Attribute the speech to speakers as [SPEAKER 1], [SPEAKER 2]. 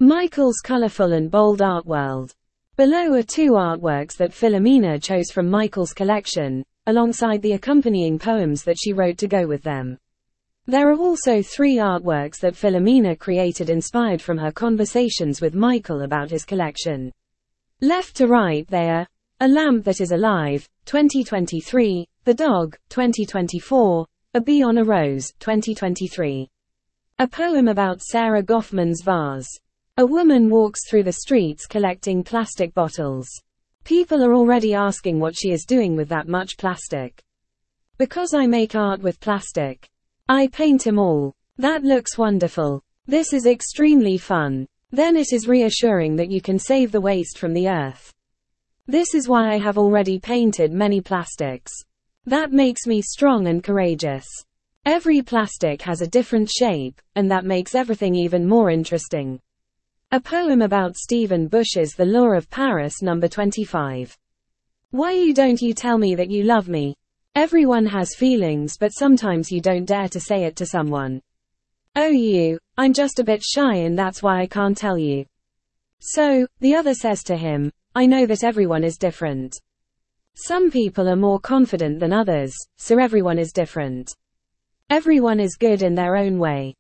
[SPEAKER 1] Michael's colorful and bold art world. Below are 2 artworks that Philomena chose from Michael's collection, alongside the accompanying poems that she wrote to go with them. There are also 3 artworks that Philomena created inspired from her conversations with Michael about his collection. Left to right they are: A Lamp That Is Alive, 2023, The Dog, 2024, A Bee on a Rose, 2023. A poem about Sarah Goffman's vase. A woman walks through the streets collecting plastic bottles. People are already asking what she is doing with that much plastic. Because I make art with plastic. I paint them all. That looks wonderful. This is extremely fun. Then it is reassuring that you can save the waste from the earth. This is why I have already painted many plastics. That makes me strong and courageous. Every plastic has a different shape, and that makes everything even more interesting. A poem about Stephen Bush's The Law of Paris, number 25. Why don't you tell me that you love me? Everyone has feelings, but sometimes you don't dare to say it to someone. Oh, I'm just a bit shy and that's why I can't tell you. So, the other says to him, I know that everyone is different. Some people are more confident than others, so everyone is different. Everyone is good in their own way.